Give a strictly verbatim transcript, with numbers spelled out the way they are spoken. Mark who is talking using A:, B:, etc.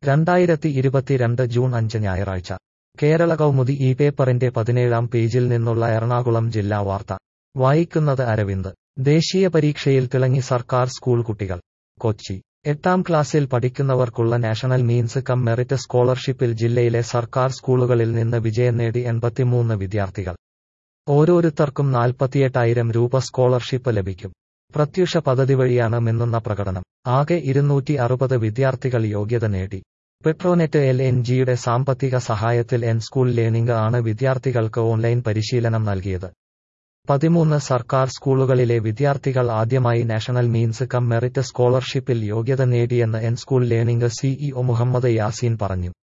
A: രണ്ടായിരത്തി ഇരുപത്തിരണ്ട് ജൂൺ അഞ്ച് ഞായറാഴ്ച കേരള കൗമുദി ഈ പേപ്പറിന്റെ പതിനേഴാം പേജിൽ നിന്നുള്ള എറണാകുളം ജില്ലാ വാർത്ത വായിക്കുന്നത് അരവിന്ദ്. ദേശീയ പരീക്ഷയിൽ തിളങ്ങി സർക്കാർ സ്കൂൾ കുട്ടികൾ. കൊച്ചി. എട്ടാം ക്ലാസ്സിൽ പഠിക്കുന്നവർക്കുള്ള നാഷണൽ മീൻസ് കം മെറിറ്റ് സ്കോളർഷിപ്പിൽ ജില്ലയിലെ സർക്കാർ സ്കൂളുകളിൽ നിന്ന് വിജയം നേടി എൺപത്തിമൂന്ന് വിദ്യാർത്ഥികൾ. ഓരോരുത്തർക്കും നാൽപ്പത്തിയെട്ടായിരം രൂപ സ്കോളർഷിപ്പ് ലഭിക്കും. പ്രത്യുഷ പദ്ധതി വഴിയാണ് മിന്നുന്ന പ്രകടനം. ആകെ ഇരുന്നൂറ്റി അറുപത് വിദ്യാർത്ഥികൾ യോഗ്യത നേടി. പെട്രോനെറ്റ് എൽ എൻ ജിയുടെ സാമ്പത്തിക സഹായത്തിൽ എൻ സ്കൂൾ ലേണിംഗ് ആണ് വിദ്യാർത്ഥികൾക്ക് ഓൺലൈൻ പരിശീലനം നൽകിയത്. പതിമൂന്ന് സർക്കാർ സ്കൂളുകളിലെ വിദ്യാർത്ഥികൾ ആദ്യമായി നാഷണൽ മീൻസ് കം മെറിറ്റ് സ്കോളർഷിപ്പിൽ യോഗ്യത നേടിയെന്ന് N school learning CEO Muhammad Yaseen പറഞ്ഞു.